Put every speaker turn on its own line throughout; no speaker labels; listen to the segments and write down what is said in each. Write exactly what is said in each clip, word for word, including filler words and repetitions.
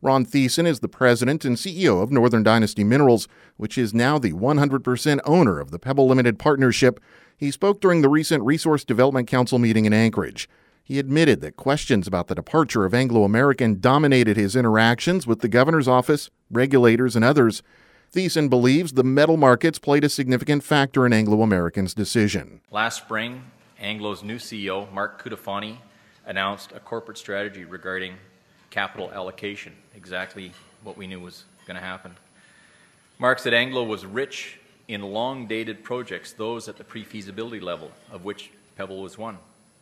Ron Thiessen is the president and C E O of Northern Dynasty Minerals, which is now the one hundred percent owner of the Pebble Limited Partnership. He spoke during the recent Resource Development Council meeting in Anchorage. He admitted that questions about the departure of Anglo American dominated his interactions with the governor's office, regulators, and others. Thiessen believes the metal markets played a significant factor in Anglo American's decision.
Last spring, Anglo's new C E O, Mark Cutifani, announced a corporate strategy regarding capital allocation, exactly what we knew was going to happen. Mark said Anglo was rich in long-dated projects, those at the pre-feasibility level, of which Pebble was one.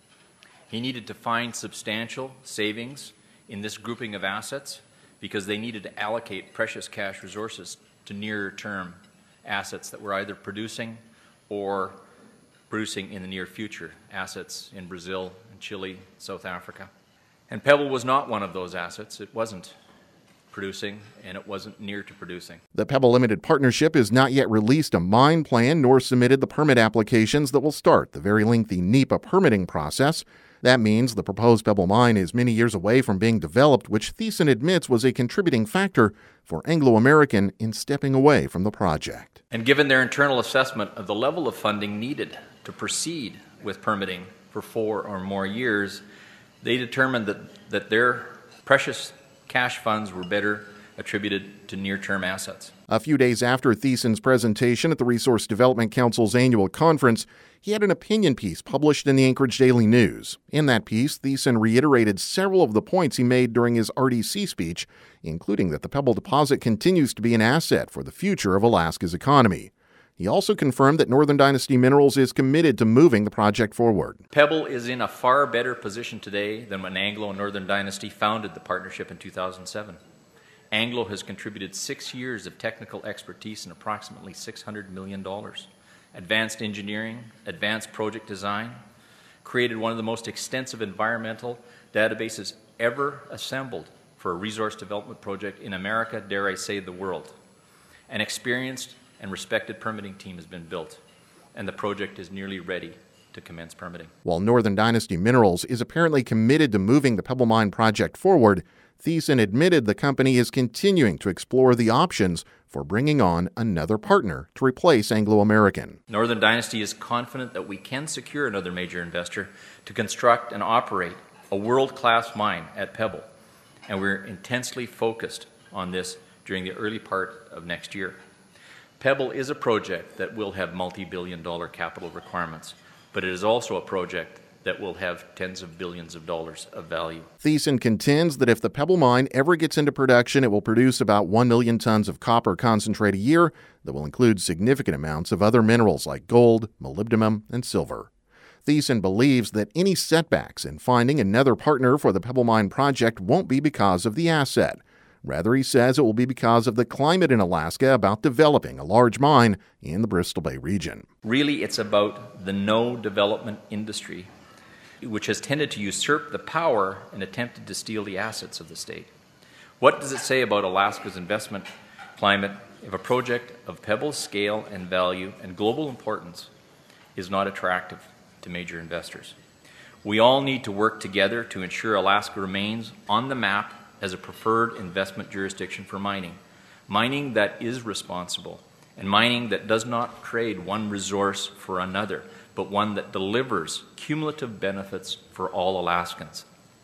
He needed to find substantial savings in this grouping of assets because they needed to allocate precious cash resources to nearer-term assets that were either producing or producing in the near future, assets in Brazil and Chile, South Africa. And Pebble was not one of those assets. It wasn't producing, and it wasn't near to producing.
The Pebble Limited Partnership has not yet released a mine plan nor submitted the permit applications that will start the very lengthy NEPA permitting process. That means the proposed Pebble mine is many years away from being developed, which Thiessen admits was a contributing factor for Anglo American in stepping away from the project.
And given their internal assessment of the level of funding needed to proceed with permitting for four or more years, they determined that, that their precious cash funds were better attributed to near-term assets.
A few days after Thiessen's presentation at the Resource Development Council's annual conference, he had an opinion piece published in the Anchorage Daily News. In that piece, Thiessen reiterated several of the points he made during his R D C speech, including that the Pebble deposit continues to be an asset for the future of Alaska's economy. He also confirmed that Northern Dynasty Minerals is committed to moving the project forward.
Pebble is in a far better position today than when Anglo and Northern Dynasty founded the partnership in two thousand seven. Anglo has contributed six years of technical expertise and approximately six hundred million dollars. Advanced engineering, advanced project design, created one of the most extensive environmental databases ever assembled for a resource development project in America, dare I say the world. An experienced and respected permitting team has been built, and the project is nearly ready to commence permitting.
While Northern Dynasty Minerals is apparently committed to moving the Pebble Mine project forward, Thiessen admitted the company is continuing to explore the options for bringing on another partner to replace Anglo American.
Northern Dynasty is confident that we can secure another major investor to construct and operate a world-class mine at Pebble, and we're intensely focused on this during the early part of next year. Pebble is a project that will have multi-billion dollar capital requirements, but it is also a project that will have tens of billions of dollars of value.
Thiessen contends that if the Pebble mine ever gets into production, it will produce about one million tons of copper concentrate a year that will include significant amounts of other minerals like gold, molybdenum, and silver. Thiessen believes that any setbacks in finding another partner for the Pebble mine project won't be because of the asset. Rather, he says it will be because of the climate in Alaska about developing a large mine in the Bristol Bay region.
Really, it's about the no development industry, which has tended to usurp the power and attempted to steal the assets of the state. What does it say about Alaska's investment climate if a project of Pebble's scale and value and global importance is not attractive to major investors? We all need to work together to ensure Alaska remains on the map as a preferred investment jurisdiction for mining. Mining that is responsible, and mining that does not trade one resource for another, but one that delivers cumulative benefits for all Alaskans.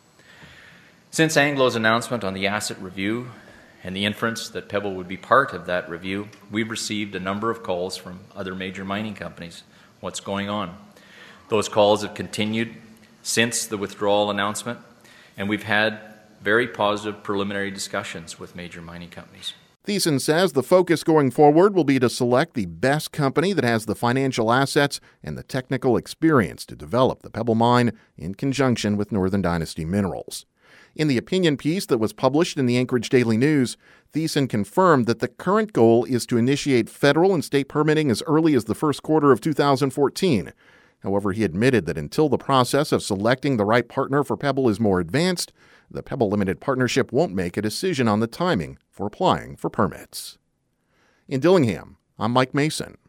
Since Anglo's announcement on the asset review and the inference that Pebble would be part of that review, we've received a number of calls from other major mining companies. What's going on? Those calls have continued since the withdrawal announcement, and we've had very positive preliminary discussions with major mining companies.
Thiessen says the focus going forward will be to select the best company that has the financial assets and the technical experience to develop the Pebble mine in conjunction with Northern Dynasty Minerals. In the opinion piece that was published in the Anchorage Daily News, Thiessen confirmed that the current goal is to initiate federal and state permitting as early as the first quarter of two thousand fourteen. However, he admitted that until the process of selecting the right partner for Pebble is more advanced, the Pebble Limited Partnership won't make a decision on the timing for applying for permits. In Dillingham, I'm Mike Mason.